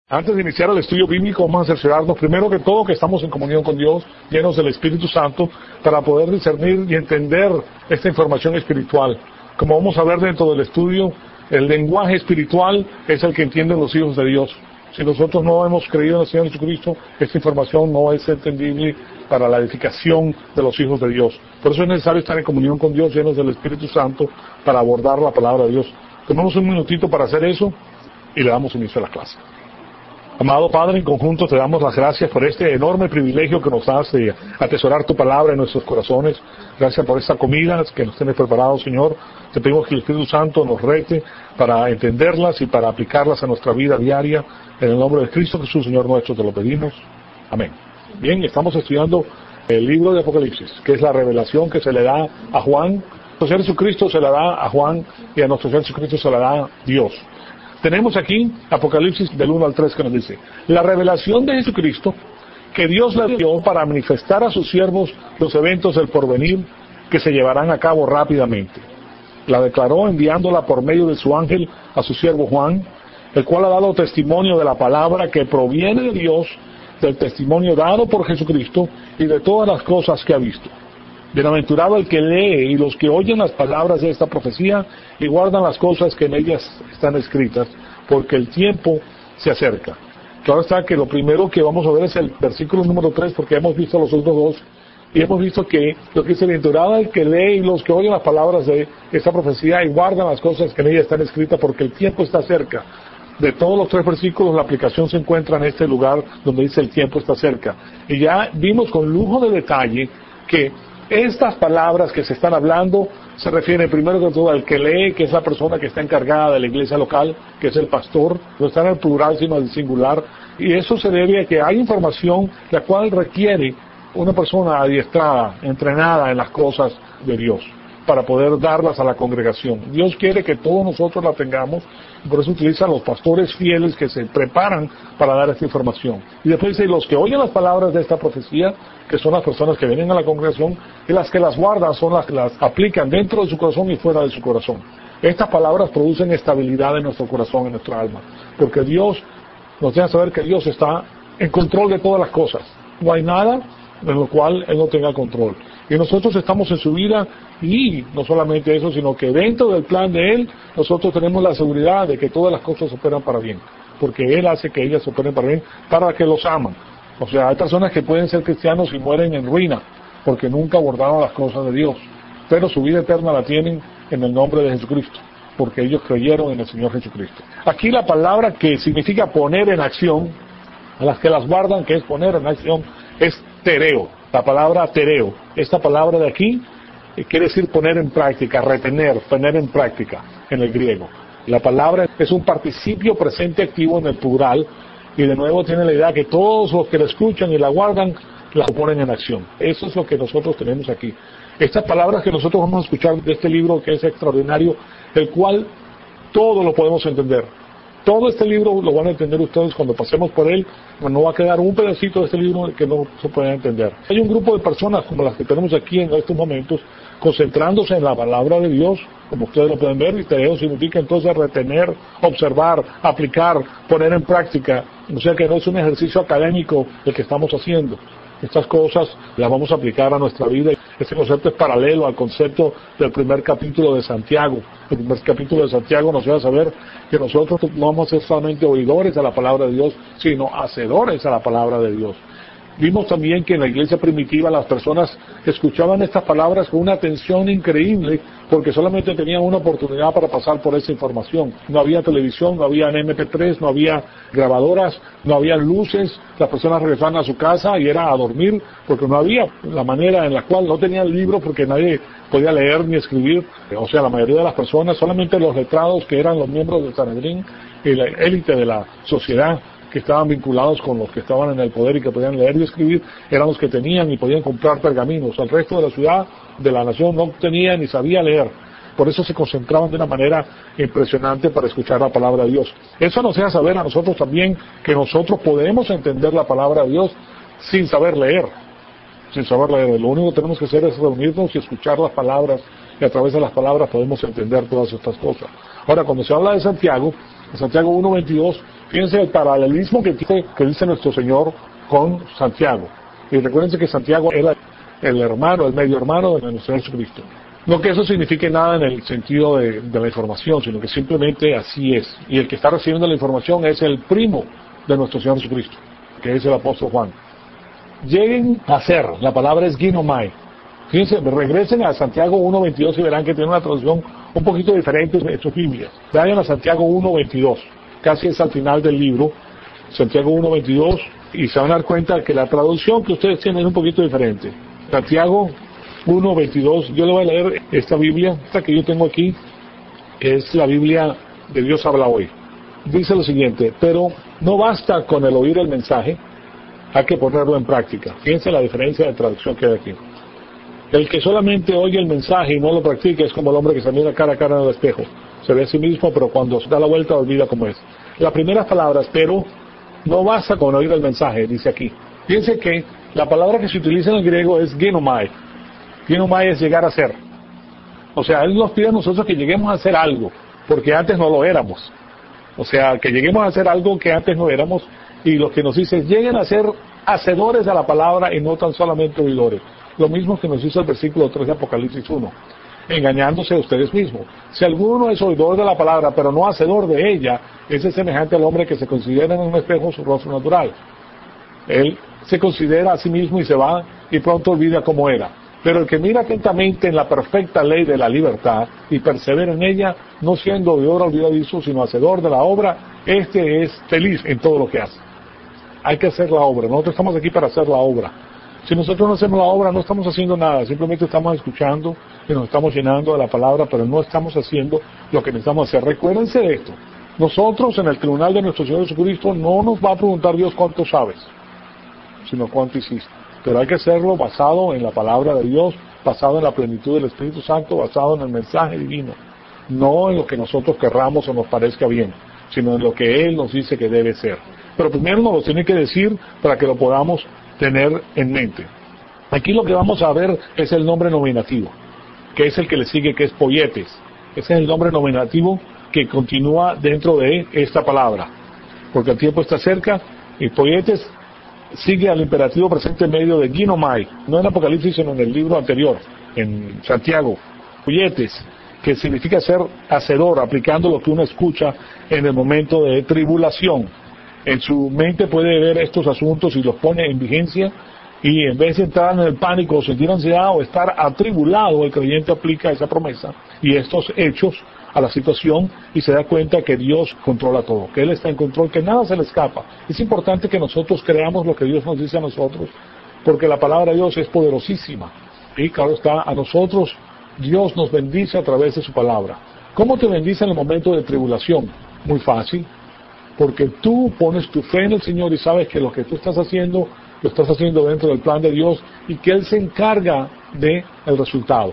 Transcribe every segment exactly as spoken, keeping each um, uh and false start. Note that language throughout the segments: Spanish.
Antes de iniciar el estudio bíblico, vamos a cerciorarnos primero que todo que estamos en comunión con Dios, llenos del Espíritu Santo, para poder discernir y entender esta información espiritual. Como vamos a ver dentro del estudio, el lenguaje espiritual es el que entienden los hijos de Dios. Si nosotros no hemos creído en el Señor Jesucristo, esta información no es entendible para la edificación de los hijos de Dios. Por eso es necesario estar en comunión con Dios, llenos del Espíritu Santo, para abordar la palabra de Dios. Tomamos un minutito para hacer eso y le damos inicio a la clase. Amado Padre, en conjunto te damos las gracias por este enorme privilegio que nos das de atesorar tu palabra en nuestros corazones. Gracias por esta comida que nos tienes preparado, Señor. Te pedimos que el Espíritu Santo nos rete para entenderlas y para aplicarlas a nuestra vida diaria. En el nombre de Cristo Jesús, Señor nuestro, te lo pedimos. Amén. Bien, estamos estudiando el libro de Apocalipsis, que es la revelación que se le da a Juan. Nuestro Señor Jesucristo se la da a Juan y a nuestro Señor Jesucristo se la da Dios. Tenemos aquí Apocalipsis del uno al tres que nos dice: la revelación de Jesucristo que Dios le dio para manifestar a sus siervos los eventos del porvenir que se llevarán a cabo rápidamente. La declaró enviándola por medio de su ángel a su siervo Juan, el cual ha dado testimonio de la palabra que proviene de Dios, del testimonio dado por Jesucristo y de todas las cosas que ha visto. Bienaventurado el que lee y los que oyen las palabras de esta profecía y guardan las cosas que en ellas están escritas, porque el tiempo se acerca. Claro está que lo primero que vamos a ver es el versículo número tres, porque hemos visto los otros dos, y hemos visto que lo que dice: bienaventurado el que lee y los que oyen las palabras de esta profecía y guardan las cosas que en ellas están escritas, porque el tiempo está cerca. De todos los tres versículos, la aplicación se encuentra en este lugar donde dice el tiempo está cerca. Y ya vimos con lujo de detalle que estas palabras que se están hablando se refieren primero que todo al que lee, que es la persona que está encargada de la iglesia local, que es el pastor. No está en el plural sino en el singular, y eso se debe a que hay información la cual requiere una persona adiestrada, entrenada en las cosas de Dios, para poder darlas a la congregación. Dios quiere que todos nosotros la tengamos, y por eso utiliza a los pastores fieles que se preparan para dar esta información. Y después dice: los que oyen las palabras de esta profecía, que son las personas que vienen a la congregación, y las que las guardan son las que las aplican dentro de su corazón y fuera de su corazón. Estas palabras producen estabilidad en nuestro corazón, en nuestra alma, porque Dios nos deja saber que Dios está en control de todas las cosas. No hay nada en lo cual Él no tenga control. Y nosotros estamos en su vida, y no solamente eso, sino que dentro del plan de Él, nosotros tenemos la seguridad de que todas las cosas operan para bien, porque Él hace que ellas operen para bien, para que los aman. O sea, hay personas que pueden ser cristianos y mueren en ruina, porque nunca abordaron las cosas de Dios, pero su vida eterna la tienen en el nombre de Jesucristo, porque ellos creyeron en el Señor Jesucristo. Aquí la palabra que significa poner en acción, a las que las guardan, que es poner en acción, es tereo. La palabra tereo, esta palabra de aquí, eh, quiere decir poner en práctica, retener, poner en práctica, en el griego. La palabra es un participio presente activo en el plural, y de nuevo tiene la idea que todos los que la escuchan y la guardan, la ponen en acción. Eso es lo que nosotros tenemos aquí. Estas palabras que nosotros vamos a escuchar de este libro, que es extraordinario, el cual todo lo podemos entender. Todo este libro lo van a entender ustedes cuando pasemos por él. No va a quedar un pedacito de este libro que no se pueda entender. Hay un grupo de personas como las que tenemos aquí en estos momentos, concentrándose en la palabra de Dios, como ustedes lo pueden ver, y tereo significa entonces retener, observar, aplicar, poner en práctica. O sea que no es un ejercicio académico el que estamos haciendo. Estas cosas las vamos a aplicar a nuestra vida. Este concepto es paralelo al concepto del primer capítulo de Santiago. El primer capítulo de Santiago nos deja saber que nosotros no vamos a ser solamente oidores a la palabra de Dios, sino hacedores a la palabra de Dios. Vimos también que en la iglesia primitiva las personas escuchaban estas palabras con una atención increíble, porque solamente tenían una oportunidad para pasar por esa información. No había televisión, no había eme pe tres, no había grabadoras, no había luces. Las personas regresaban a su casa y era a dormir, porque no había la manera en la cual no tenían libros, porque nadie podía leer ni escribir. O sea, la mayoría de las personas, solamente los letrados, que eran los miembros del Sanedrín y la élite de la sociedad, que estaban vinculados con los que estaban en el poder y que podían leer y escribir, eran los que tenían y podían comprar pergaminos. El resto de la ciudad, de la nación, no tenía ni sabía leer. Por eso se concentraban de una manera impresionante para escuchar la palabra de Dios. Eso nos deja saber a nosotros también que nosotros podemos entender la palabra de Dios sin saber leer. Sin saber leer. Lo único que tenemos que hacer es reunirnos y escuchar las palabras, y a través de las palabras podemos entender todas estas cosas. Ahora, cuando se habla de Santiago, en Santiago uno veintidós, Fíjense el paralelismo que dice, que dice nuestro Señor con Santiago. Y recuérdense que Santiago era el hermano, el medio hermano de nuestro Señor Jesucristo. No que eso signifique nada en el sentido de, de la información, sino que simplemente así es. Y el que está recibiendo la información es el primo de nuestro Señor Jesucristo, que es el apóstol Juan. Lleguen a ser, la palabra es ginomai. Fíjense, regresen a Santiago uno veintidós y verán que tiene una traducción un poquito diferente en sus Biblias. Vayan a Santiago uno veintidós, casi es al final del libro, Santiago uno veintidós, y se van a dar cuenta que la traducción que ustedes tienen es un poquito diferente. Santiago uno veintidós, yo le voy a leer esta Biblia, esta que yo tengo aquí, es la Biblia de Dios habla hoy. Dice lo siguiente: pero no basta con el oír el mensaje, hay que ponerlo en práctica. Fíjense la diferencia de traducción que hay aquí. El que solamente oye el mensaje y no lo practica es como el hombre que se mira cara a cara en el espejo. Se ve a sí mismo, pero cuando se da la vuelta olvida cómo es. Las primeras palabras, pero no basta con oír el mensaje, dice aquí. Fíjense que la palabra que se utiliza en el griego es ginomai. Ginomai es llegar a ser. O sea, Él nos pide a nosotros que lleguemos a hacer algo, porque antes no lo éramos. O sea, que lleguemos a hacer algo que antes no éramos, y lo que nos dice es, lleguen a ser hacedores de la palabra y no tan solamente oidores. Lo mismo que nos dice el versículo tres de Apocalipsis uno, engañándose a ustedes mismos. Si alguno es oidor de la palabra, pero no hacedor de ella, ese es semejante al hombre que se considera en un espejo su rostro natural. Él se considera a sí mismo y se va, y pronto olvida cómo era. Pero el que mira atentamente en la perfecta ley de la libertad y persevera en ella, no siendo oidor olvidadizo, sino hacedor de la obra, este es feliz en todo lo que hace. Hay que hacer la obra. Nosotros estamos aquí para hacer la obra. Si nosotros no hacemos la obra, no estamos haciendo nada. Simplemente estamos escuchando y nos estamos llenando de la palabra, pero no estamos haciendo lo que necesitamos hacer. Recuérdense de esto. Nosotros en el tribunal de nuestro Señor Jesucristo no nos va a preguntar Dios cuánto sabes, sino cuánto hiciste. Pero hay que hacerlo basado en la palabra de Dios, basado en la plenitud del Espíritu Santo, basado en el mensaje divino. No en lo que nosotros querramos o nos parezca bien, sino en lo que Él nos dice que debe ser. Pero primero nos lo tiene que decir para que lo podamos tener en mente. Aquí lo que vamos a ver es el nombre nominativo, que es el que le sigue, que es poietes. Ese es el nombre nominativo que continúa dentro de esta palabra, porque el tiempo está cerca, y poietes sigue al imperativo presente en medio de ginomai, no en Apocalipsis, sino en el libro anterior, en Santiago. Poietes, que significa ser hacedor, aplicando lo que uno escucha en el momento de tribulación. En su mente puede ver estos asuntos y los pone en vigencia, y en vez de entrar en el pánico o sentir ansiedad o estar atribulado, el creyente aplica esa promesa y estos hechos a la situación y se da cuenta que Dios controla todo, que Él está en control, que nada se le escapa. Es importante que nosotros creamos lo que Dios nos dice a nosotros, porque la palabra de Dios es poderosísima. Y claro está, a nosotros Dios nos bendice a través de su palabra. ¿Cómo te bendice en el momento de tribulación? Muy fácil. Porque tú pones tu fe en el Señor y sabes que lo que tú estás haciendo, lo estás haciendo dentro del plan de Dios y que Él se encarga del resultado.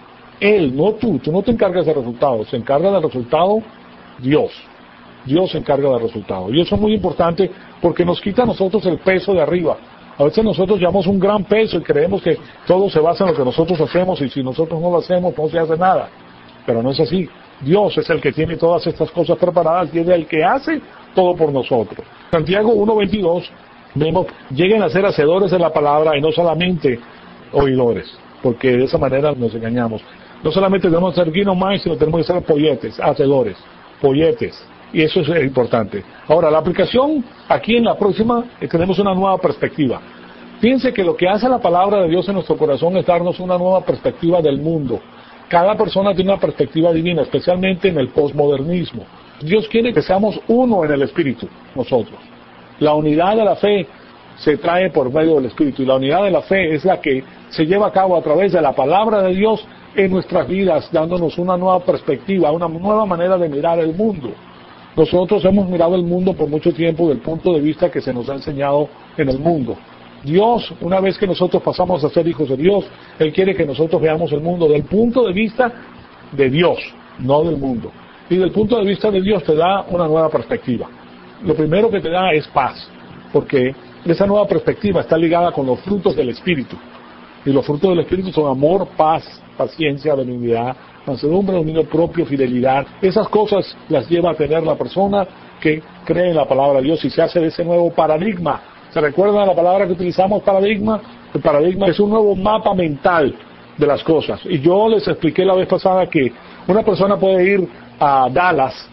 Él, no tú, tú no te encargas del resultado, se encarga del resultado Dios. Dios se encarga del resultado. Y eso es muy importante porque nos quita a nosotros el peso de arriba. A veces nosotros llevamos un gran peso y creemos que todo se basa en lo que nosotros hacemos y si nosotros no lo hacemos no se hace nada. Pero no es así. Dios es el que tiene todas estas cosas preparadas y es el que hace todo por nosotros. Santiago uno veintidós, vemos, lleguen a ser hacedores de la palabra y no solamente oidores, porque de esa manera nos engañamos. No solamente debemos ser ginomai, sino tenemos que ser poietes, hacedores, poietes, y eso es importante. Ahora, la aplicación, aquí en la próxima, tenemos una nueva perspectiva. Piense que lo que hace la palabra de Dios en nuestro corazón es darnos una nueva perspectiva del mundo. Cada persona tiene una perspectiva divina, especialmente en el posmodernismo. Dios quiere que seamos uno en el Espíritu, nosotros. La unidad de la fe se trae por medio del Espíritu, y la unidad de la fe es la que se lleva a cabo a través de la palabra de Dios en nuestras vidas, dándonos una nueva perspectiva, una nueva manera de mirar el mundo. Nosotros hemos mirado el mundo por mucho tiempo del punto de vista que se nos ha enseñado en el mundo. Dios, una vez que nosotros pasamos a ser hijos de Dios, Él quiere que nosotros veamos el mundo del punto de vista de Dios, no del mundo. Y del punto de vista de Dios te da una nueva perspectiva. Lo primero que te da es paz, porque esa nueva perspectiva está ligada con los frutos del Espíritu. Y los frutos del Espíritu son amor, paz, paciencia, benignidad, mansedumbre, dominio propio, fidelidad. Esas cosas las lleva a tener la persona que cree en la palabra de Dios y se hace de ese nuevo paradigma. ¿Se recuerdan la palabra que utilizamos, paradigma? El paradigma es un nuevo mapa mental de las cosas. Y yo les expliqué la vez pasada que una persona puede ir a Dallas,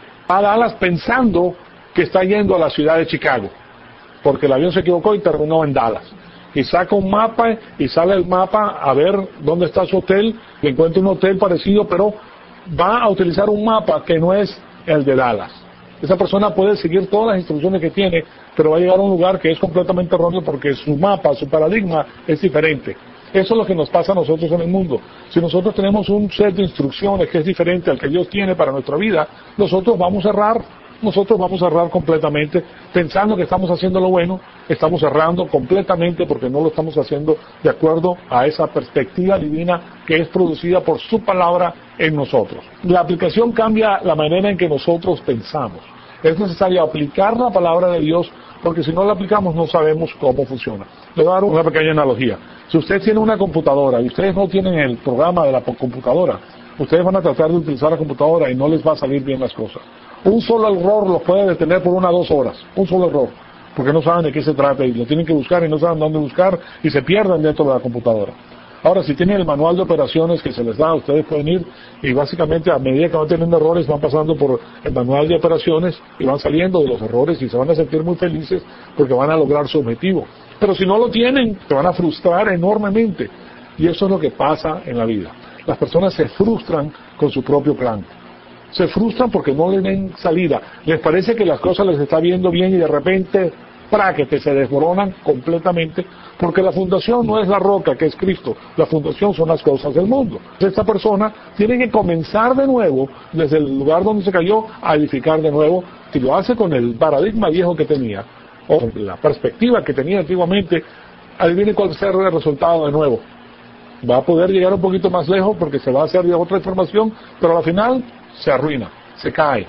a Dallas pensando que está yendo a la ciudad de Chicago, porque el avión se equivocó y terminó en Dallas. Y saca un mapa y sale el mapa a ver dónde está su hotel, y encuentra un hotel parecido, pero va a utilizar un mapa que no es el de Dallas. Esa persona puede seguir todas las instrucciones que tiene, pero va a llegar a un lugar que es completamente erróneo porque su mapa, su paradigma es diferente. Eso es lo que nos pasa a nosotros en el mundo. Si nosotros tenemos un set de instrucciones que es diferente al que Dios tiene para nuestra vida, nosotros vamos a errar. Nosotros vamos a errar completamente, pensando que estamos haciendo lo bueno, estamos errando completamente porque no lo estamos haciendo de acuerdo a esa perspectiva divina que es producida por su palabra en nosotros. La aplicación cambia la manera en que nosotros pensamos. Es necesario aplicar la palabra de Dios porque si no la aplicamos no sabemos cómo funciona. Le voy a dar una pequeña analogía. Si usted tiene una computadora y ustedes no tienen el programa de la computadora, ustedes van a tratar de utilizar la computadora y no les va a salir bien las cosas. Un solo error los puede detener por una o dos horas, un solo error, porque no saben de qué se trata y lo tienen que buscar y no saben dónde buscar y se pierden dentro de la computadora. Ahora, si tienen el manual de operaciones que se les da, ustedes pueden ir y básicamente a medida que van teniendo errores van pasando por el manual de operaciones y van saliendo de los errores y se van a sentir muy felices porque van a lograr su objetivo. Pero si no lo tienen, se van a frustrar enormemente y eso es lo que pasa en la vida. Las personas se frustran con su propio plan. Se frustran porque no le ven salida. Les parece que las cosas les está viendo bien y de repente, práquete, se desmoronan completamente porque la fundación no es la roca que es Cristo. La fundación son las cosas del mundo. Esta persona tiene que comenzar de nuevo desde el lugar donde se cayó a edificar de nuevo. Si lo hace con el paradigma viejo que tenía o la perspectiva que tenía antiguamente, adivine cuál será el resultado de nuevo. Va a poder llegar un poquito más lejos porque se va a hacer de otra información, pero al final se arruina, se cae.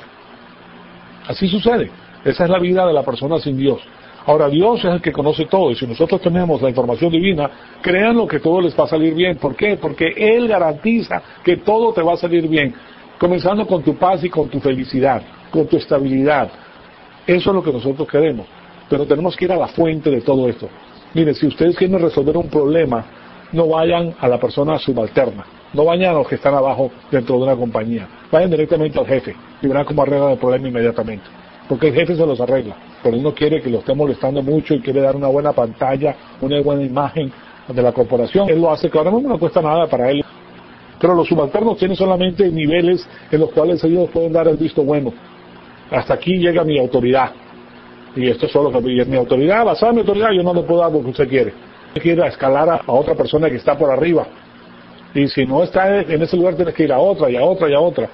Así sucede. Esa es la vida de la persona sin Dios. Ahora, Dios es el que conoce todo, y si nosotros tenemos la información divina, créanlo que todo les va a salir bien. ¿Por qué? Porque Él garantiza que todo te va a salir bien, comenzando con tu paz y con tu felicidad, con tu estabilidad. Eso es lo que nosotros queremos, pero tenemos que ir a la fuente de todo esto. Miren, si ustedes quieren resolver un problema, no vayan a la persona subalterna. No vayan a los que están abajo dentro de una compañía. Vayan directamente al jefe y verán cómo arreglan el problema inmediatamente. Porque el jefe se los arregla. Pero él no quiere que lo esté molestando mucho y quiere dar una buena pantalla, una buena imagen de la corporación. Él lo hace, que ahora mismo no cuesta nada para él. Pero los subalternos tienen solamente niveles en los cuales ellos pueden dar el visto bueno. Hasta aquí llega mi autoridad. Y esto es solo que es mi autoridad. Basada en mi autoridad yo no le puedo dar lo que usted quiere. Usted quiere escalar a, a otra persona que está por arriba. Y si no está en ese lugar, tienes que ir a otra, y a otra, y a otra.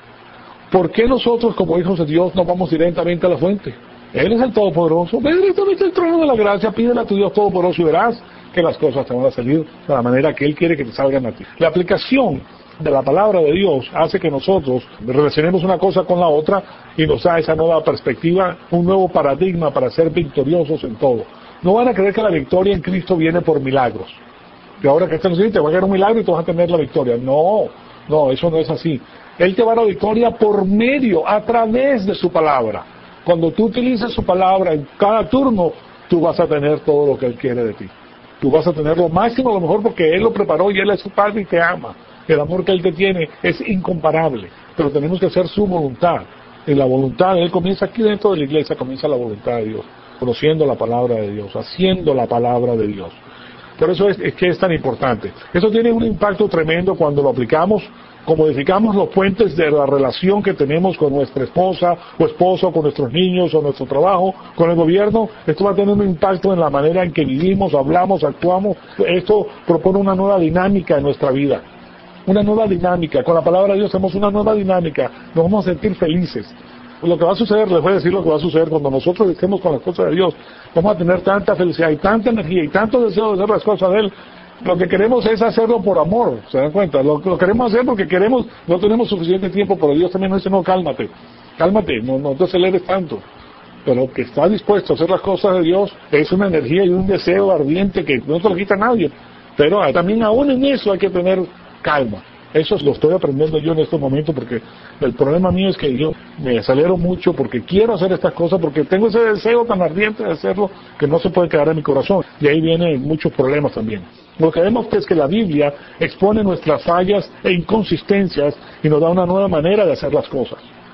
¿Por qué nosotros, como hijos de Dios, no vamos directamente a la fuente? Él es el Todopoderoso. Ve directamente al trono de la gracia, pídele a tu Dios Todopoderoso y verás que las cosas te van a salir de la manera que Él quiere que te salgan a ti. La aplicación de la palabra de Dios hace que nosotros relacionemos una cosa con la otra y nos da esa nueva perspectiva, un nuevo paradigma para ser victoriosos en todo. No van a creer que la victoria en Cristo viene por milagros. Y ahora que están diciendo, te va a caer un milagro y tú vas a tener la victoria. No, no, eso no es así. Él te va a dar la victoria por medio, a través de su palabra. Cuando tú utilizas su palabra en cada turno, tú vas a tener todo lo que Él quiere de ti. Tú vas a tener lo máximo, a lo mejor porque Él lo preparó y Él es su Padre y te ama. El amor que Él te tiene es incomparable, pero tenemos que hacer su voluntad. Y la voluntad de Él comienza aquí dentro de la iglesia, comienza la voluntad de Dios. Conociendo la palabra de Dios, haciendo la palabra de Dios. Por eso es, es que es tan importante. Eso tiene un impacto tremendo cuando lo aplicamos, como edificamos los puentes de la relación que tenemos con nuestra esposa o esposo, con nuestros niños o nuestro trabajo, con el gobierno. Esto va a tener un impacto en la manera en que vivimos, hablamos, actuamos. Esto propone una nueva dinámica en nuestra vida. Una nueva dinámica. Con la palabra de Dios tenemos una nueva dinámica. Nos vamos a sentir felices. Lo que va a suceder, les voy a decir lo que va a suceder cuando nosotros estemos con las cosas de Dios. Vamos a tener tanta felicidad y tanta energía y tanto deseo de hacer las cosas de Él. Lo que queremos es hacerlo por amor, ¿se dan cuenta? Lo, lo queremos hacer porque queremos, no tenemos suficiente tiempo, pero Dios también nos dice, no, cálmate, cálmate, no, no te aceleres tanto. Pero que está dispuesto a hacer las cosas de Dios es una energía y un deseo ardiente que no te lo quita nadie. Pero también aún en eso hay que tener calma. Eso lo estoy aprendiendo yo en estos momentos, porque el problema mío es que yo me acelero mucho porque quiero hacer estas cosas, porque tengo ese deseo tan ardiente de hacerlo que no se puede quedar en mi corazón. Y ahí vienen muchos problemas también. Lo que vemos es que la Biblia expone nuestras fallas e inconsistencias y nos da una nueva manera de hacer las cosas.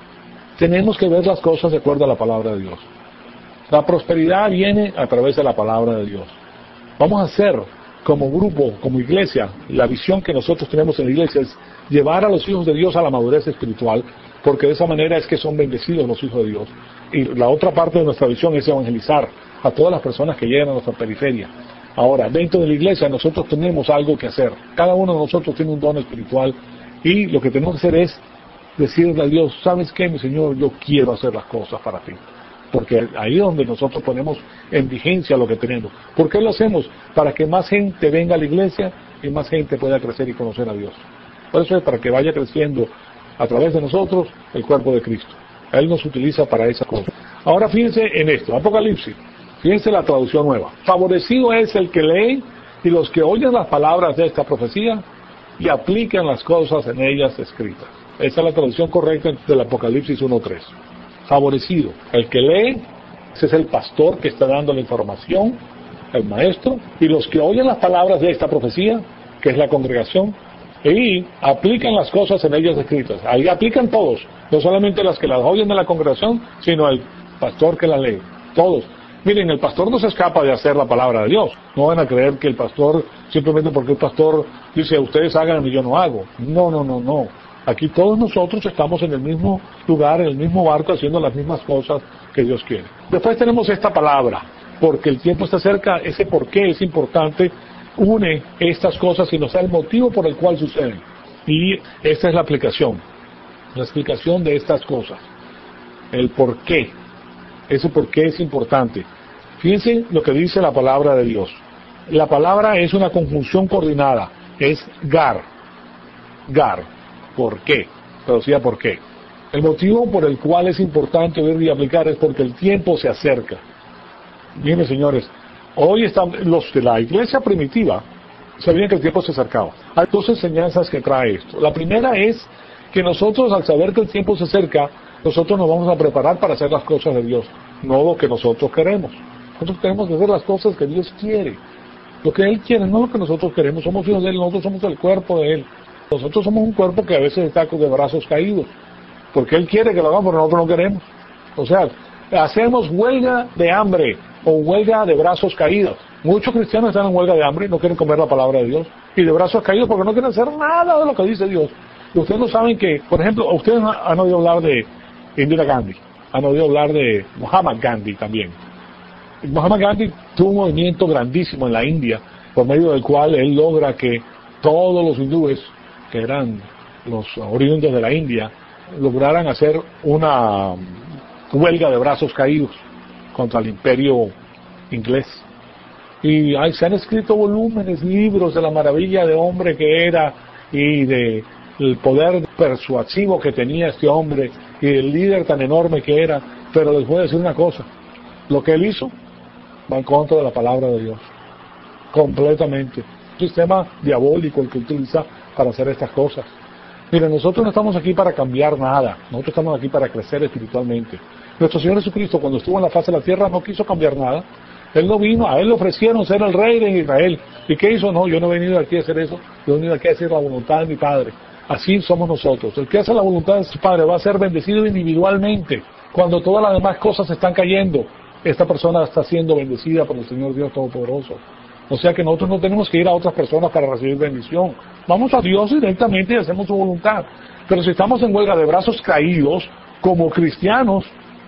Tenemos que ver las cosas de acuerdo a la palabra de Dios. La prosperidad viene a través de la palabra de Dios. Vamos a hacer como grupo, como iglesia, la visión que nosotros tenemos en la iglesia es llevar a los hijos de Dios a la madurez espiritual, porque de esa manera es que son bendecidos los hijos de Dios. Y la otra parte de nuestra visión es evangelizar a todas las personas que llegan a nuestra periferia. Ahora, dentro de la iglesia nosotros tenemos algo que hacer. Cada uno de nosotros tiene un don espiritual y lo que tenemos que hacer es decirle a Dios, ¿sabes qué, mi Señor? Yo quiero hacer las cosas para ti. Porque ahí es donde nosotros ponemos en vigencia lo que tenemos. ¿Por qué lo hacemos? Para que más gente venga a la iglesia y más gente pueda crecer y conocer a Dios. Por eso es para que vaya creciendo a través de nosotros el cuerpo de Cristo. Él nos utiliza para esas cosas. Ahora fíjense en esto, Apocalipsis. Fíjense la traducción nueva. Favorecido es el que lee y los que oyen las palabras de esta profecía y aplican las cosas en ellas escritas. Esa es la traducción correcta del Apocalipsis uno tres. Favorecido. El que lee, ese es el pastor que está dando la información, el maestro, y los que oyen las palabras de esta profecía, que es la congregación, y aplican las cosas en ellas escritas. Ahí aplican todos, no solamente las que las oyen de la congregación, sino el pastor que las lee, todos. Miren, el pastor no se escapa de hacer la palabra de Dios. No van a creer que el pastor, simplemente porque el pastor dice, ustedes hagan y yo no hago. No, no, no, no. Aquí todos nosotros estamos en el mismo lugar, en el mismo barco, haciendo las mismas cosas que Dios quiere. Después tenemos esta palabra, porque el tiempo está cerca, ese por qué es importante, une estas cosas y nos da el motivo por el cual suceden. Y esta es la aplicación, la explicación de estas cosas, el por qué, ese por qué es importante. Fíjense lo que dice la palabra de Dios. La palabra es una conjunción coordinada, es gar, gar. ¿Por qué? Traducida por qué. El motivo por el cual es importante ver y aplicar es porque el tiempo se acerca. Miren, señores, hoy están los de la iglesia primitiva sabían que el tiempo se acercaba. Hay dos enseñanzas que trae esto. La primera es que nosotros, al saber que el tiempo se acerca, nosotros nos vamos a preparar para hacer las cosas de Dios, no lo que nosotros queremos. Nosotros tenemos que hacer las cosas que Dios quiere. Lo que Él quiere, no lo que nosotros queremos. Somos hijos de Él, nosotros somos el cuerpo de Él. Nosotros somos un cuerpo que a veces está con de brazos caídos, porque Él quiere que lo hagamos, pero nosotros no queremos. O sea, hacemos huelga de hambre o huelga de brazos caídos. Muchos cristianos están en huelga de hambre, no quieren comer la palabra de Dios, y de brazos caídos porque no quieren hacer nada de lo que dice Dios. Y ustedes no saben que, por ejemplo, ustedes han oído hablar de Indira Gandhi, han oído hablar de Mahatma Gandhi también. Mahatma Gandhi tuvo un movimiento grandísimo en la India, por medio del cual él logra que todos los hindúes, que eran los oriundos de la India, lograran hacer una huelga de brazos caídos contra el imperio inglés. Y ahí se han escrito volúmenes, libros de la maravilla de hombre que era y de el poder persuasivo que tenía este hombre y el líder tan enorme que era. Pero les voy a decir una cosa, lo que él hizo va en contra de la palabra de Dios, completamente. Un sistema diabólico el que utiliza para hacer estas cosas. Miren, nosotros no estamos aquí para cambiar nada, nosotros estamos aquí para crecer espiritualmente. Nuestro Señor Jesucristo, cuando estuvo en la faz de la tierra, no quiso cambiar nada. Él no vino, a Él le ofrecieron ser el rey de Israel. ¿Y qué hizo? No, yo no he venido aquí a hacer eso, yo he venido aquí a hacer la voluntad de mi Padre. Así somos nosotros. El que hace la voluntad de su Padre va a ser bendecido individualmente. Cuando todas las demás cosas están cayendo, esta persona está siendo bendecida por el Señor Dios Todopoderoso. O sea que nosotros no tenemos que ir a otras personas para recibir bendición. Vamos a Dios directamente y hacemos su voluntad. Pero si estamos en huelga de brazos caídos, como cristianos,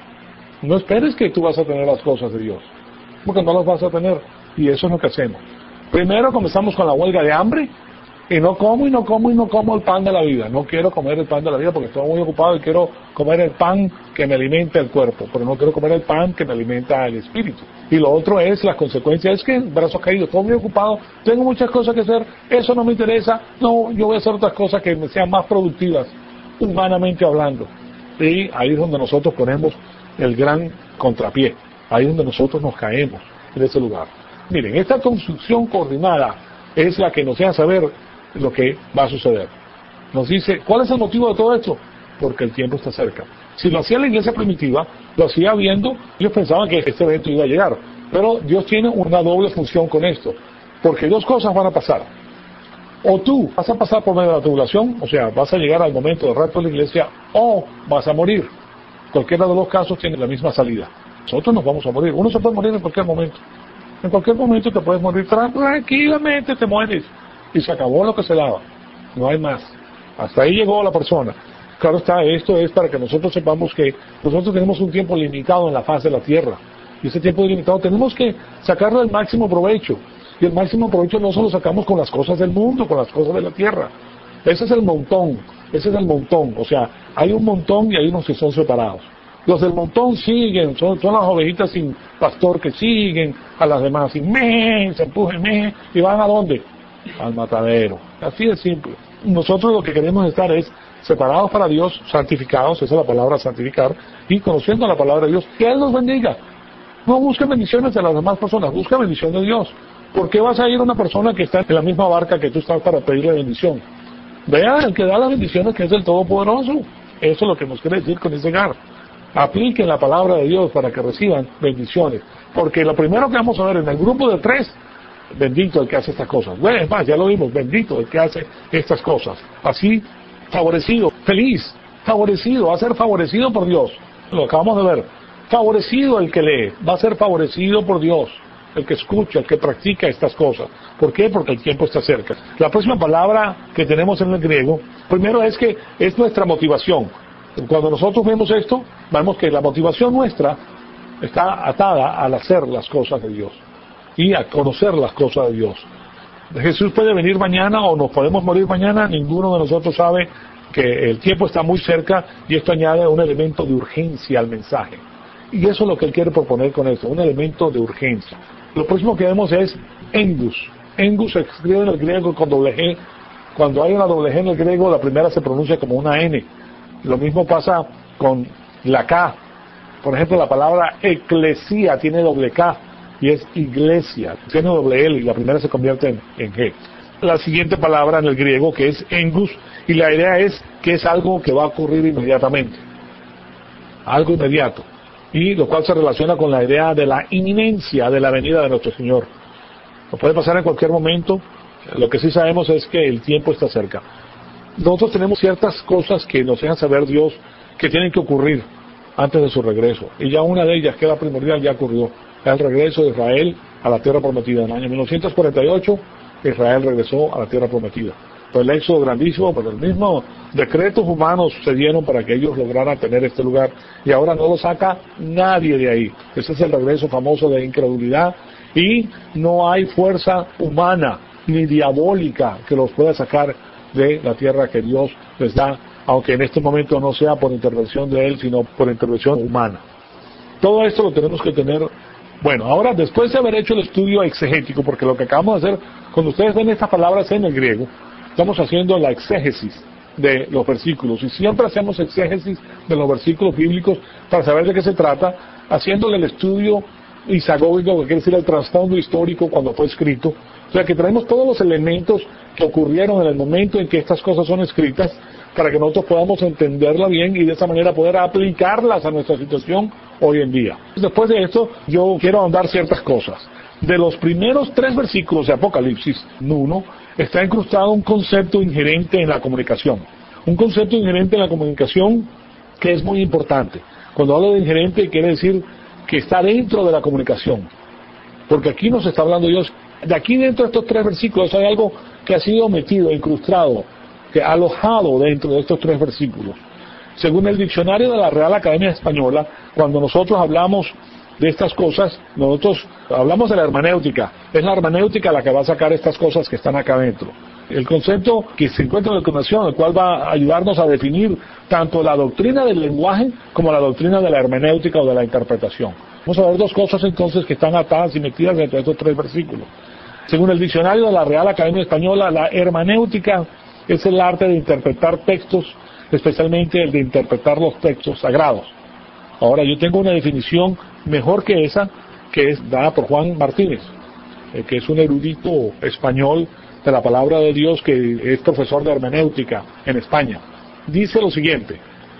no esperes que tú vas a tener las cosas de Dios, porque no las vas a tener. Y eso es lo que hacemos. Primero comenzamos con la huelga de hambre, y no como, y no como, y no como el pan de la vida. No quiero comer el pan de la vida porque estoy muy ocupado y quiero comer el pan que me alimenta el cuerpo, pero no quiero comer el pan que me alimenta el espíritu. Y lo otro es, las consecuencias es que brazos caídos, estoy muy ocupado, tengo muchas cosas que hacer, eso no me interesa, no, yo voy a hacer otras cosas que me sean más productivas, humanamente hablando. Y ahí es donde nosotros ponemos el gran contrapié, ahí es donde nosotros nos caemos en ese lugar. Miren, esta construcción coordinada es la que nos deja saber lo que va a suceder. Nos dice, ¿cuál es el motivo de todo esto? Porque el tiempo está cerca. Si lo hacía la iglesia primitiva, lo hacía viendo, ellos pensaban que este evento iba a llegar. Pero Dios tiene una doble función con esto, porque dos cosas van a pasar. O tú vas a pasar por medio de la tribulación, o sea, vas a llegar al momento del rapto de la iglesia, o vas a morir. Cualquiera de los casos tiene la misma salida. Nosotros nos vamos a morir. Uno se puede morir en cualquier momento. En cualquier momento te puedes morir tranquilamente, te mueres. Y se acabó lo que se daba. No hay más. Hasta ahí llegó la persona. Claro está, esto es para que nosotros sepamos que nosotros tenemos un tiempo limitado en la faz de la tierra. Y ese tiempo limitado tenemos que sacarle el máximo provecho. Y el máximo provecho no solo sacamos con las cosas del mundo, con las cosas de la tierra. Ese es el montón. Ese es el montón. O sea, hay un montón y hay unos que son separados. Los del montón siguen, son, son las ovejitas sin pastor que siguen a las demás. Y me, se empujan, me, y van a dónde? Al matadero. Así de simple. Nosotros lo que queremos estar es separados para Dios, santificados, esa es la palabra santificar, y conociendo la palabra de Dios, que Él nos bendiga. No busque bendiciones de las demás personas, busca bendición de Dios. ¿Por qué vas a ir a una persona que está en la misma barca que tú estás para pedirle bendición? Vea el que da las bendiciones, que es el Todopoderoso. Eso es lo que nos quiere decir con ese gar. Apliquen la palabra de Dios para que reciban bendiciones. Porque lo primero que vamos a ver en el grupo de tres, bendito el que hace estas cosas. Bueno, es más, ya lo vimos, bendito el que hace estas cosas. Así, favorecido, feliz, favorecido, va a ser favorecido por Dios. Lo acabamos de ver. Favorecido el que lee, va a ser favorecido por Dios. El que escucha, el que practica estas cosas. ¿Por qué? Porque el tiempo está cerca. La próxima palabra que tenemos en el griego, primero es que es nuestra motivación. Cuando nosotros vemos esto, vemos que la motivación nuestra está atada al hacer las cosas de Dios y a conocer las cosas de Dios. Jesús puede venir mañana o nos podemos morir mañana, ninguno de nosotros sabe que el tiempo está muy cerca y esto añade un elemento de urgencia al mensaje. Y eso es lo que Él quiere proponer con esto, un elemento de urgencia. Lo próximo que vemos es engus. Engus se escribe en el griego con doble G. Cuando hay una doble G en el griego, la primera se pronuncia como una N. Lo mismo pasa con la K. Por ejemplo, la palabra eclesía tiene doble K y es iglesia. Tiene doble L y la primera se convierte en, en G. La siguiente palabra en el griego que es engus, y la idea es que es algo que va a ocurrir inmediatamente. Algo inmediato. Y lo cual se relaciona con la idea de la inminencia de la venida de nuestro Señor. Lo puede pasar en cualquier momento. Lo que sí sabemos es que el tiempo está cerca. Nosotros tenemos ciertas cosas que nos dejan saber Dios que tienen que ocurrir antes de su regreso. Y ya una de ellas, que era primordial, ya ocurrió. El regreso de Israel a la tierra prometida. En el año mil novecientos cuarenta y ocho, Israel regresó a la tierra prometida. Fue el éxodo grandísimo, pero los mismos decretos humanos se dieron para que ellos lograran tener este lugar. Y ahora no lo saca nadie de ahí. Ese es el regreso famoso de incredulidad. Y no hay fuerza humana ni diabólica que los pueda sacar de la tierra que Dios les da, aunque en este momento no sea por intervención de Él, sino por intervención humana. Todo esto lo tenemos que tener. Bueno, ahora después de haber hecho el estudio exegético, porque lo que acabamos de hacer, cuando ustedes ven estas palabras en el griego, estamos haciendo la exégesis de los versículos, y siempre hacemos exégesis de los versículos bíblicos para saber de qué se trata, haciéndole el estudio isagógico, que quiere decir el trasfondo histórico cuando fue escrito. O sea que traemos todos los elementos que ocurrieron en el momento en que estas cosas son escritas, para que nosotros podamos entenderla bien y de esa manera poder aplicarlas a nuestra situación hoy en día. Después de esto, yo quiero ahondar ciertas cosas. De los primeros tres versículos de Apocalipsis uno, está incrustado un concepto inherente en la comunicación. Un concepto inherente en la comunicación que es muy importante. Cuando hablo de inherente, quiere decir que está dentro de la comunicación. Porque aquí nos está hablando Dios. De aquí dentro de estos tres versículos hay algo que ha sido metido, incrustado, que ha alojado dentro de estos tres versículos. Según el diccionario de la Real Academia Española, cuando nosotros hablamos de estas cosas, nosotros hablamos de la hermenéutica. Es la hermenéutica la que va a sacar estas cosas que están acá adentro. El concepto que se encuentra en la doctrinación, el cual va a ayudarnos a definir tanto la doctrina del lenguaje como la doctrina de la hermenéutica o de la interpretación. Vamos a ver dos cosas entonces que están atadas y metidas dentro de estos tres versículos. Según el diccionario de la Real Academia Española, la hermenéutica es el arte de interpretar textos, especialmente el de interpretar los textos sagrados. Ahora, yo tengo una definición mejor que esa, que es dada por Juan Martínez, eh, que es un erudito español de la palabra de Dios, que es profesor de hermenéutica en España. Dice lo siguiente: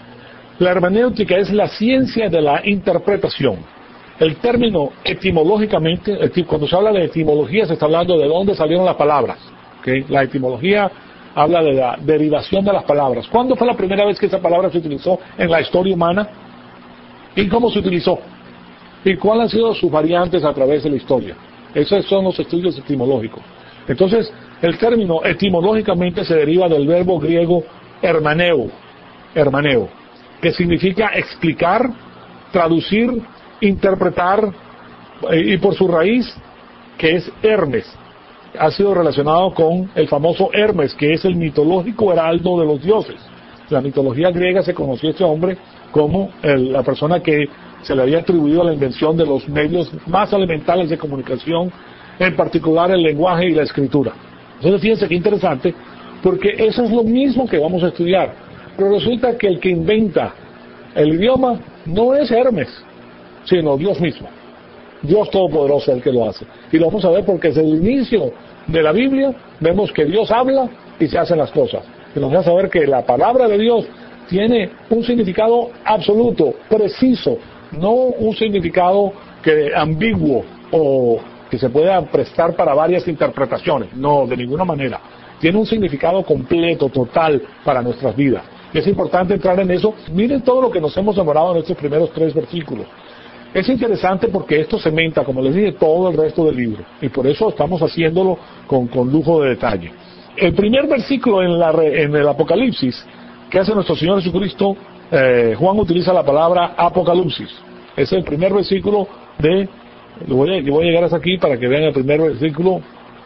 la hermenéutica es la ciencia de la interpretación. El término etimológicamente, cuando se habla de etimología, se está hablando de dónde salieron las palabras. ¿Okay? La etimología habla de la derivación de las palabras. ¿Cuándo fue la primera vez que esa palabra se utilizó en la historia humana? ¿Y cómo se utilizó? ¿Y cuáles han sido sus variantes a través de la historia? Esos son los estudios etimológicos. Entonces, el término etimológicamente se deriva del verbo griego hermaneo, hermaneo, que significa explicar, traducir, interpretar, y por su raíz, que es Hermes, ha sido relacionado con el famoso Hermes, que es el mitológico heraldo de los dioses. La mitología griega se conoció a este hombre como el, la persona que se le había atribuido la invención de los medios más elementales de comunicación, en particular el lenguaje y la escritura. Entonces fíjense qué interesante, porque eso es lo mismo que vamos a estudiar. Pero resulta que el que inventa el idioma no es Hermes, sino Dios mismo. Dios Todopoderoso es el que lo hace. Y lo vamos a ver porque desde el inicio de la Biblia vemos que Dios habla y se hacen las cosas. Y nos vamos a ver que la palabra de Dios tiene un significado absoluto, preciso, no un significado que ambiguo o que se pueda prestar para varias interpretaciones. No, de ninguna manera. Tiene un significado completo, total para nuestras vidas. Y es importante entrar en eso. Miren todo lo que nos hemos demorado en estos primeros tres versículos. Es interesante porque esto cementa, como les dije, todo el resto del libro. Y por eso estamos haciéndolo con, con lujo de detalle. El primer versículo en, la, en el Apocalipsis, que hace nuestro Señor Jesucristo, eh, Juan utiliza la palabra Apocalipsis. Es el primer versículo de... Yo voy, a, yo voy a llegar hasta aquí para que vean el primer versículo.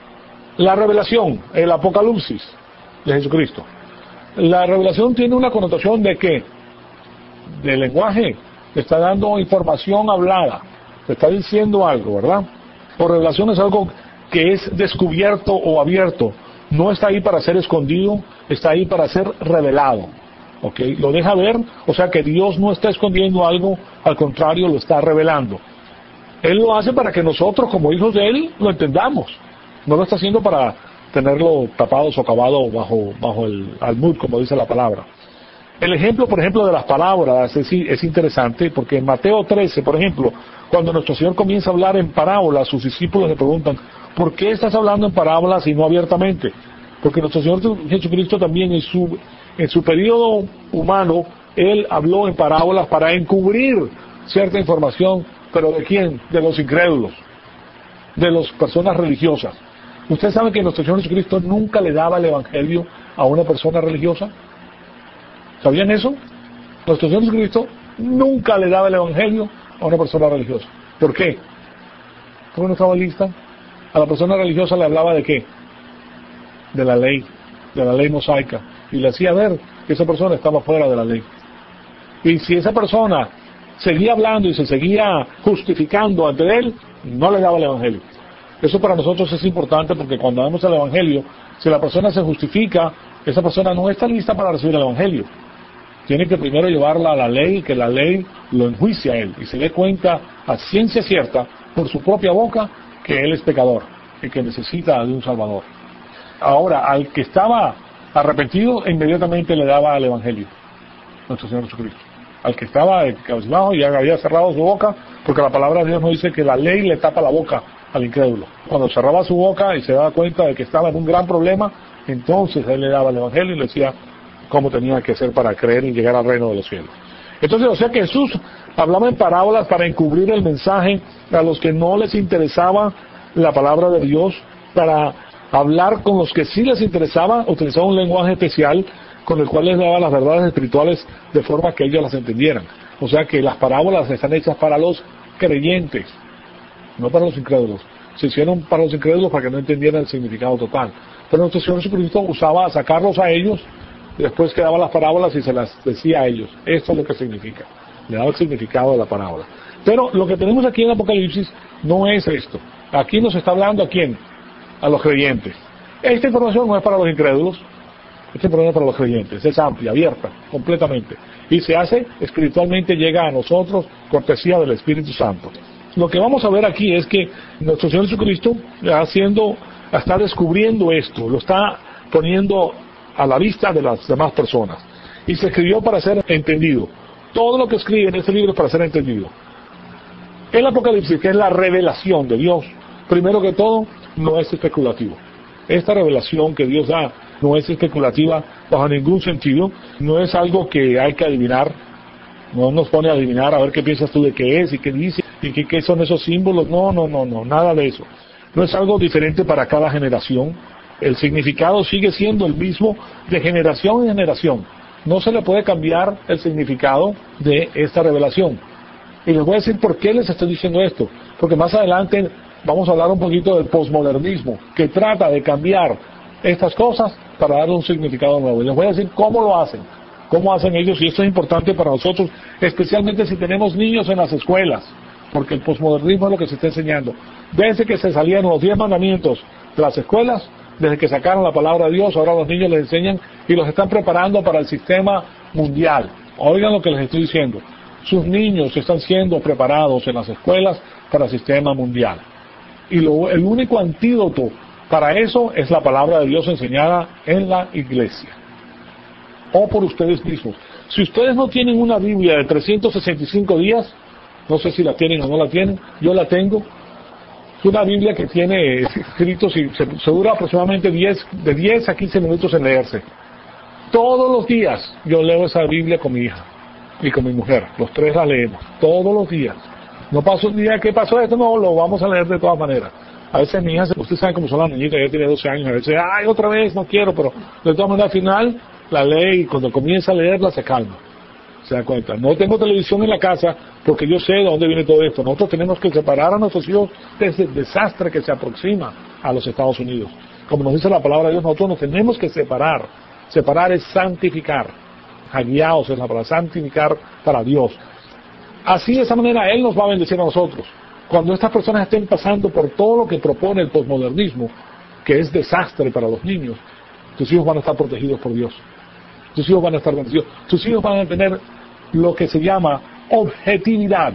La revelación, el Apocalipsis de Jesucristo. La revelación tiene una connotación de ¿qué? De lenguaje. Te está dando información hablada, te está diciendo algo, ¿verdad? Por revelación es algo que es descubierto o abierto, no está ahí para ser escondido, está ahí para ser revelado, ¿ok? Lo deja ver, o sea que Dios no está escondiendo algo, al contrario, lo está revelando. Él lo hace para que nosotros, como hijos de Él, lo entendamos, no lo está haciendo para tenerlo tapado, socavado bajo, bajo el almud, como dice la palabra. El ejemplo, por ejemplo, de las palabras es, es interesante, porque en Mateo trece, por ejemplo, cuando nuestro Señor comienza a hablar en parábolas, sus discípulos le preguntan, ¿por qué estás hablando en parábolas y no abiertamente? Porque nuestro Señor Jesucristo también en su, en su periodo humano, Él habló en parábolas para encubrir cierta información, pero ¿de quién? De los incrédulos, de las personas religiosas. ¿Ustedes saben que nuestro Señor Jesucristo nunca le daba el Evangelio a una persona religiosa? ¿Sabían eso? Nuestro Señor Jesucristo nunca le daba el Evangelio a una persona religiosa. ¿Por qué? ¿Cómo no estaba lista? A la persona religiosa le hablaba de qué? De la ley, de la ley mosaica. Y le hacía ver que esa persona estaba fuera de la ley. Y si esa persona seguía hablando y se seguía justificando ante él, no le daba el Evangelio. Eso para nosotros es importante porque cuando damos el Evangelio, si la persona se justifica, esa persona no está lista para recibir el Evangelio. Tiene que primero llevarla a la ley, que la ley lo enjuicie a él y se dé cuenta a ciencia cierta por su propia boca que él es pecador y que necesita de un Salvador. Ahora, al que estaba arrepentido, inmediatamente le daba el Evangelio, nuestro Señor Jesucristo. Al que estaba cabizbajo y había cerrado su boca, porque la palabra de Dios nos dice que la ley le tapa la boca al incrédulo. Cuando cerraba su boca y se daba cuenta de que estaba en un gran problema, entonces él le daba el Evangelio y le decía cómo tenía que hacer para creer y llegar al reino de los cielos. Entonces, o sea que Jesús hablaba en parábolas para encubrir el mensaje a los que no les interesaba la palabra de Dios, para hablar con los que sí les interesaba, utilizaba un lenguaje especial con el cual les daba las verdades espirituales de forma que ellos las entendieran. O sea que las parábolas están hechas para los creyentes, no para los incrédulos. Se hicieron para los incrédulos para que no entendieran el significado total. Pero nuestro Señor Jesucristo usaba sacarlos a ellos, después que daba las parábolas y se las decía a ellos. Esto es lo que significa. Le daba el significado de la parábola. Pero lo que tenemos aquí en Apocalipsis no es esto. Aquí nos está hablando ¿a quién? A los creyentes. Esta información no es para los incrédulos. Esta información es para los creyentes. Es amplia, abierta, completamente. Y se hace espiritualmente, llega a nosotros, cortesía del Espíritu Santo. Lo que vamos a ver aquí es que nuestro Señor Jesucristo, haciendo está descubriendo esto, lo está poniendo a la vista de las demás personas. Y se escribió para ser entendido. Todo lo que escribe en este libro es para ser entendido. El Apocalipsis, que es la revelación de Dios, primero que todo, no es especulativo. Esta revelación que Dios da no es especulativa bajo ningún sentido, no es algo que hay que adivinar, no nos pone a adivinar a ver qué piensas tú de qué es y qué dice y qué, qué son esos símbolos, no, no, no, no, nada de eso. No es algo diferente para cada generación, el significado sigue siendo el mismo de generación en generación. No se le puede cambiar el significado de esta revelación. Y les voy a decir por qué les estoy diciendo esto, porque más adelante vamos a hablar un poquito del posmodernismo, que trata de cambiar estas cosas para darle un significado nuevo. Y les voy a decir cómo lo hacen, cómo hacen ellos, y esto es importante para nosotros, especialmente si tenemos niños en las escuelas, porque el posmodernismo es lo que se está enseñando. Desde que se salieron los diez mandamientos de las escuelas, desde que sacaron la palabra de Dios, ahora los niños les enseñan y los están preparando para el sistema mundial. Oigan lo que les estoy diciendo. Sus niños están siendo preparados en las escuelas para el sistema mundial. Y lo, el único antídoto para eso es la palabra de Dios enseñada en la iglesia. O por ustedes mismos. Si ustedes no tienen una Biblia de trescientos sesenta y cinco días, no sé si la tienen o no la tienen, yo la tengo. Es una Biblia que tiene escritos y se, se dura aproximadamente diez, de diez a quince minutos en leerse. Todos los días yo leo esa Biblia con mi hija y con mi mujer. Los tres la leemos, todos los días. No pasa un día, ¿qué pasó esto? No, lo vamos a leer de todas maneras. A veces mi hija, usted sabe cómo son las niñitas, ella tiene doce años, a veces, ay, otra vez, no quiero, pero de todas maneras al final la lee y cuando comienza a leerla se calma. Se da cuenta. No tengo televisión en la casa porque yo sé de dónde viene todo esto. Nosotros tenemos que separar a nuestros hijos de ese desastre que se aproxima a los Estados Unidos. Como nos dice la palabra de Dios, nosotros nos tenemos que separar. Separar es santificar. Hagiaos es la palabra, santificar para Dios. Así, de esa manera, Él nos va a bendecir a nosotros. Cuando estas personas estén pasando por todo lo que propone el posmodernismo, que es desastre para los niños, tus hijos van a estar protegidos por Dios. Tus hijos van a estar bendecidos. Tus hijos van a tener lo que se llama objetividad.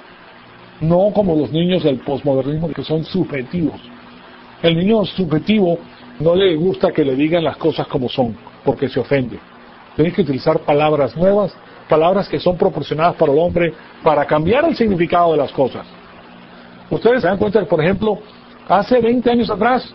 No como los niños del posmodernismo, que son subjetivos. El niño subjetivo no le gusta que le digan las cosas como son, porque se ofende. Tienes que utilizar palabras nuevas, palabras que son proporcionadas para el hombre, para cambiar el significado de las cosas. Ustedes se dan cuenta que, por ejemplo, hace veinte años atrás,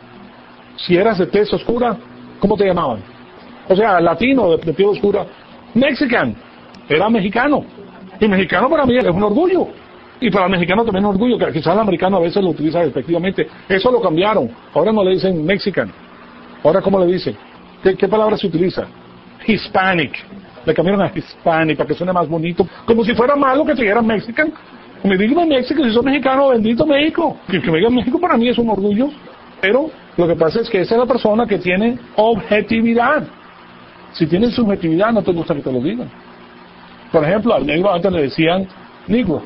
si eras de tez oscura, ¿cómo te llamaban? O sea, latino, de, de piel oscura, mexican, era mexicano. Y mexicano para mí es un orgullo. Y para el mexicano también es un orgullo, que quizás el americano a veces lo utiliza despectivamente. Eso lo cambiaron. Ahora no le dicen mexican. Ahora, ¿cómo le dicen? ¿Qué, qué palabra se utiliza? Hispanic. Le cambiaron a Hispanic para que suene más bonito. Como si fuera malo que te dijeran mexican. Me digan México, si soy mexicano, bendito México. Que, que me digan México para mí es un orgullo. Pero lo que pasa es que esa es la persona que tiene objetividad. Si tienen subjetividad, no te gusta que te lo digan. Por ejemplo, al negro antes le decían negro.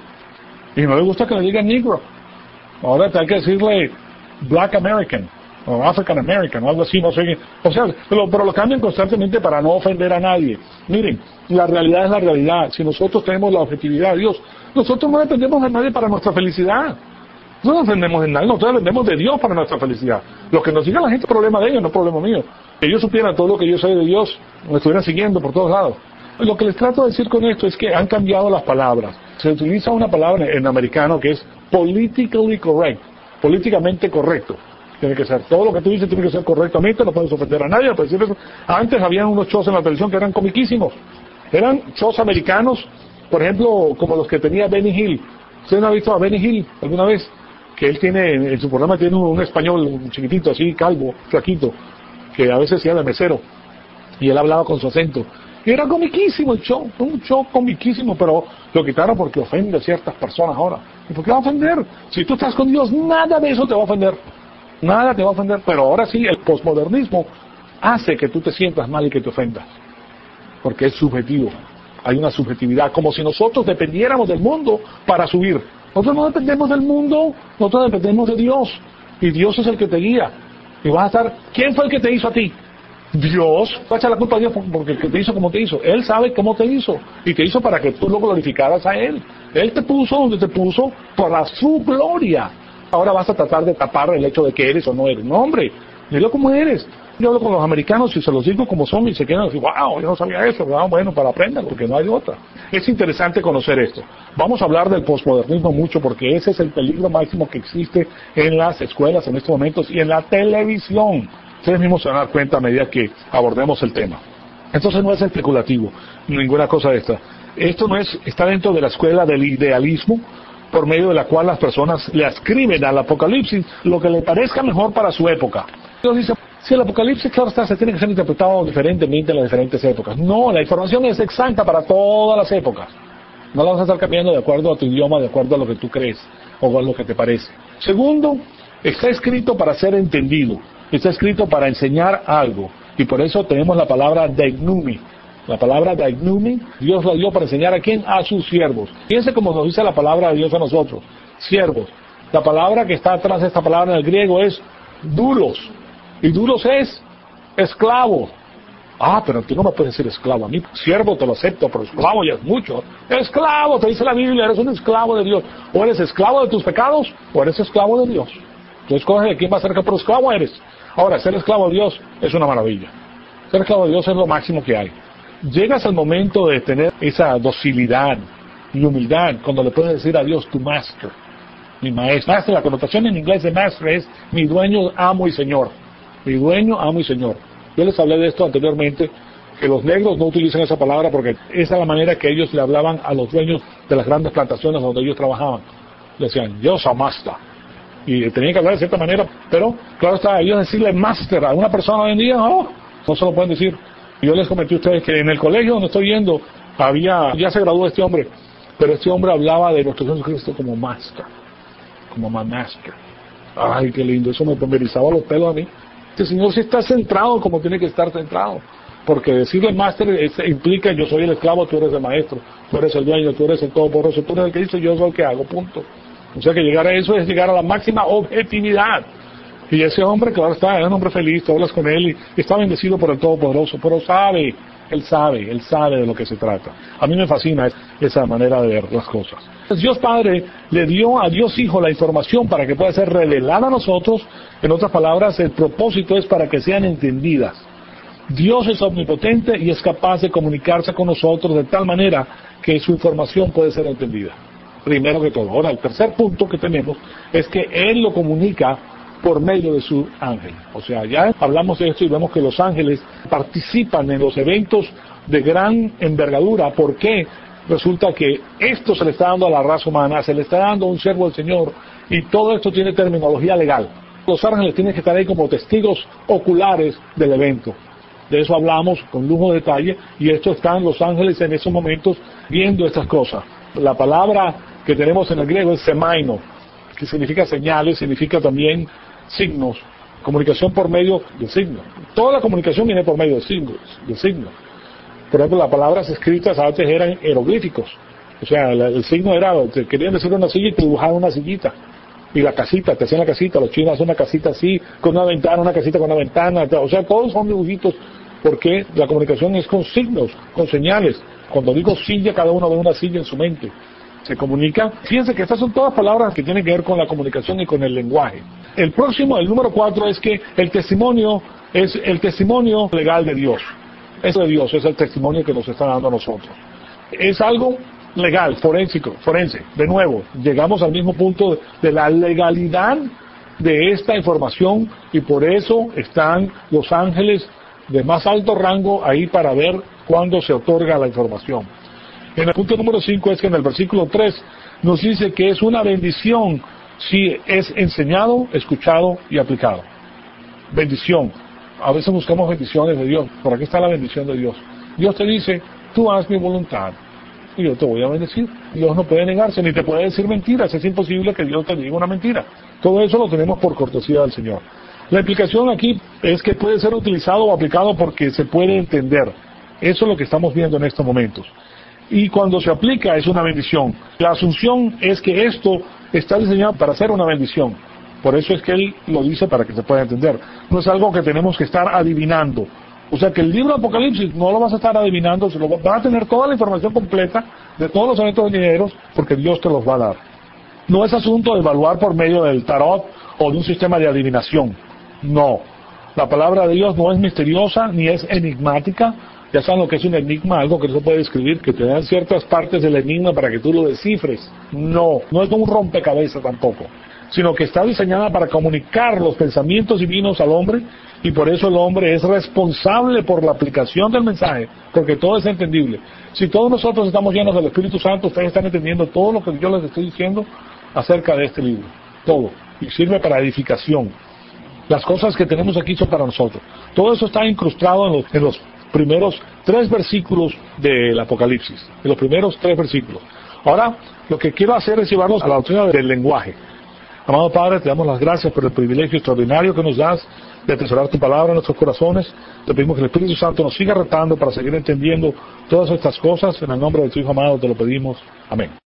Y no le gusta que le digan negro. Ahora te hay que decirle Black American. O African American, o algo así, no sé qué. O sea, pero, pero lo cambian constantemente para no ofender a nadie. Miren, la realidad es la realidad. Si nosotros tenemos la objetividad de Dios, nosotros no dependemos de nadie para nuestra felicidad. No nos dependemos de nadie, nosotros dependemos de Dios para nuestra felicidad. Lo que nos diga la gente es problema de ellos, no es problema mío. Que ellos supieran todo lo que yo sé de Dios, me estuvieran siguiendo por todos lados. Lo que les trato de decir con esto es que han cambiado las palabras. Se utiliza una palabra en americano que es politically correct, políticamente correcto. Tiene que ser, todo lo que tú dices tiene que ser correctamente, no puedes ofender a nadie, no puedes decir eso. Antes había unos shows en la televisión que eran comiquísimos. Eran shows americanos, por ejemplo, como los que tenía Benny Hill. ¿Usted no ha visto a Benny Hill alguna vez? Que él tiene, en su programa tiene un, un español, un chiquitito así, calvo, flaquito, que a veces se llama mesero. Y él hablaba con su acento. Y era comiquísimo el show, un show comiquísimo, pero lo quitaron porque ofende a ciertas personas ahora. ¿Y por qué va a ofender? Si tú estás con Dios, nada de eso te va a ofender. Nada te va a ofender, pero ahora sí, el posmodernismo hace que tú te sientas mal y que te ofendas. Porque es subjetivo. Hay una subjetividad, como si nosotros dependiéramos del mundo para subir. Nosotros no dependemos del mundo, nosotros dependemos de Dios. Y Dios es el que te guía. Y vas a estar, ¿quién fue el que te hizo a ti? Dios. Vas a echar la culpa a Dios porque el que te hizo como te hizo. Él sabe cómo te hizo. Y te hizo para que tú lo glorificaras a Él. Él te puso donde te puso para su gloria. ahora vas a tratar de tapar el hecho de que eres o no eres. No, hombre, dilo como eres. Yo hablo con los americanos y se los digo como son y se quedan así, wow, yo no sabía eso, ¿verdad? Bueno, para aprendan, porque no hay otra. Es interesante conocer esto. Vamos a hablar del posmodernismo mucho porque ese es el peligro máximo que existe en las escuelas en estos momentos y en la televisión. Ustedes mismos se van a dar cuenta a medida que abordemos el tema. Entonces no es especulativo, ninguna cosa de esta. Esto no es, está dentro de la escuela del idealismo, por medio de la cual las personas le ascriben al Apocalipsis lo que le parezca mejor para su época. Dios dice, si el Apocalipsis, claro está, se tiene que ser interpretado diferentemente en las diferentes épocas. No, la información es exacta para todas las épocas. No la vas a estar cambiando de acuerdo a tu idioma, de acuerdo a lo que tú crees o a lo que te parece. Segundo, está escrito para ser entendido. Está escrito para enseñar algo. Y por eso tenemos la palabra deignumi. La palabra deignumi, Dios la dio para enseñar a quién, a sus siervos. Fíjense cómo nos dice la palabra de Dios a nosotros, siervos. La palabra que está atrás de esta palabra en el griego es dulos. Y dulos es esclavo. Ah, pero tú no me puedes decir esclavo a mí. Siervo te lo acepto, pero esclavo ya es mucho. Esclavo, te dice la Biblia, eres un esclavo de Dios. O eres esclavo de tus pecados, o eres esclavo de Dios. Tú escoges de quién va a ser, pero esclavo eres. Ahora, ser esclavo de Dios es una maravilla. Ser esclavo de Dios es lo máximo que hay. Llegas al momento de tener esa docilidad y humildad cuando le puedes decir a Dios, tu master, mi maestro. Master, la connotación en inglés de master es mi dueño, amo y señor. Mi dueño, amo y señor. Yo les hablé de esto anteriormente, que los negros no utilizan esa palabra porque esa es la manera que ellos le hablaban a los dueños de las grandes plantaciones donde ellos trabajaban. Le decían, yo soy master. Y tenían que hablar de cierta manera, pero claro está, ellos decirle master a una persona hoy en día, oh, no se lo pueden decir. Yo les comenté a ustedes que en el colegio donde estoy yendo, había, ya se graduó este hombre, pero este hombre hablaba de nuestro Señor Jesucristo como master, como my master. Ay, qué lindo, eso me erizaba los pelos a mí. Este Señor sí está centrado como tiene que estar centrado, porque decirle master es, implica yo soy el esclavo, tú eres el maestro, tú eres el dueño, tú eres el todopoderoso, tú eres el que dice, yo soy el que hago, punto. O sea que llegar a eso es llegar a la máxima objetividad. Y ese hombre, claro está, es un hombre feliz, tú hablas con él y está bendecido por el Todopoderoso, pero sabe, él sabe, él sabe de lo que se trata. A mí me fascina esa manera de ver las cosas. Dios Padre le dio a Dios Hijo la información para que pueda ser revelada a nosotros. En otras palabras, el propósito es para que sean entendidas. Dios es omnipotente y es capaz de comunicarse con nosotros de tal manera que su información puede ser entendida. Primero que todo. Ahora, el tercer punto que tenemos es que Él lo comunica por medio de su ángel. O sea, ya hablamos de esto y vemos que los ángeles participan en los eventos de gran envergadura. ¿Por qué? Resulta que esto se le está dando a la raza humana, se le está dando a un siervo del Señor, y todo esto tiene terminología legal. Los ángeles tienen que estar ahí como testigos oculares del evento. De eso hablamos con lujo de detalle, y esto están los ángeles en esos momentos viendo estas cosas. La palabra que tenemos en el griego es semaino, que significa señales, significa también signos, comunicación por medio de signos. Toda la comunicación viene por medio de signos, de signos. Por ejemplo, las palabras escritas antes eran jeroglíficos. O sea, el, el signo era, te querían decir una silla y te dibujaban una sillita. Y la casita, te hacían la casita, los chinos hacen una casita así, con una ventana, una casita con una ventana. O sea, todos son dibujitos, porque la comunicación es con signos, con señales. Cuando digo silla, cada uno ve una silla en su mente. Se comunica. Fíjense que estas son todas palabras que tienen que ver con la comunicación y con el lenguaje. El próximo, el número cuatro, es que el testimonio es el testimonio legal de Dios. Es de Dios, es el testimonio que nos está dando a nosotros. Es algo legal, forénsico, forense. De nuevo, llegamos al mismo punto de la legalidad de esta información, y por eso están los ángeles de más alto rango ahí para ver cuándo se otorga la información. En el punto número cinco es que en el versículo tres nos dice que es una bendición si es enseñado, escuchado y aplicado. Bendición. A veces buscamos bendiciones de Dios. Por aquí está la bendición de Dios. Dios te dice, tú haz mi voluntad y yo te voy a bendecir. Dios no puede negarse, ni te puede decir mentiras. Es imposible que Dios te diga una mentira. Todo eso lo tenemos por cortesía del Señor. La implicación aquí es que puede ser utilizado o aplicado porque se puede entender. Eso es lo que estamos viendo en estos momentos. Y cuando se aplica es una bendición. La asunción es que esto está diseñado para ser una bendición. Por eso es que Él lo dice para que se pueda entender. No es algo que tenemos que estar adivinando. O sea que el libro de Apocalipsis no lo vas a estar adivinando, vas a tener toda la información completa de todos los eventos venideros, porque Dios te los va a dar. No es asunto de evaluar por medio del tarot o de un sistema de adivinación. No. La palabra de Dios no es misteriosa ni es enigmática. Ya saben lo que es un enigma, algo que no se puede describir, que te dan ciertas partes del enigma para que tú lo descifres. No, no es un rompecabezas tampoco, sino que está diseñada para comunicar los pensamientos divinos al hombre, y por eso el hombre es responsable por la aplicación del mensaje, porque todo es entendible. Si todos nosotros estamos llenos del Espíritu Santo, ustedes están entendiendo todo lo que yo les estoy diciendo acerca de este libro, todo, y sirve para edificación. Las cosas que tenemos aquí son para nosotros. Todo eso está incrustado en los, en los primeros tres versículos del Apocalipsis, en los primeros tres versículos. Ahora, lo que quiero hacer es llevarlos a la doctrina del lenguaje. Amado Padre, te damos las gracias por el privilegio extraordinario que nos das de atesorar tu palabra en nuestros corazones. Te pedimos que el Espíritu Santo nos siga retando para seguir entendiendo todas estas cosas. En el nombre de tu Hijo amado te lo pedimos. Amén.